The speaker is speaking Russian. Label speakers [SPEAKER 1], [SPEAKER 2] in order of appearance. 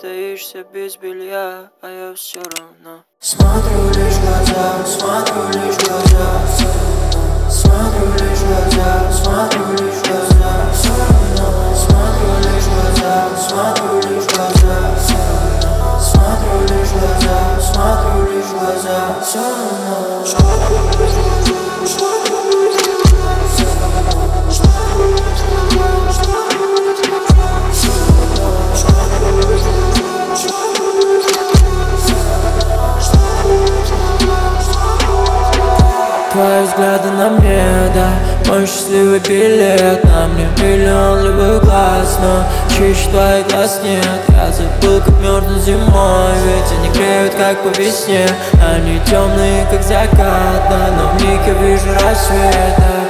[SPEAKER 1] остаешься без белья, а я все равно
[SPEAKER 2] смотрю лишь глаза, смотрю лишь глаза, смотрю лишь глаза, смотрю лишь глаза, смотрю лишь глаза, смотрю лишь глаза, смотрю лишь глаза, смотрю лишь глаза, все равно. Твои взгляды на мне, да, мой счастливый билет. На мне миллион любых глаз, но чище твоих глаз нет. Я забыл, как мерзну зимой, ведь они греют, как по весне. Они темные, как закат, да, но в них я вижу рассвет, да.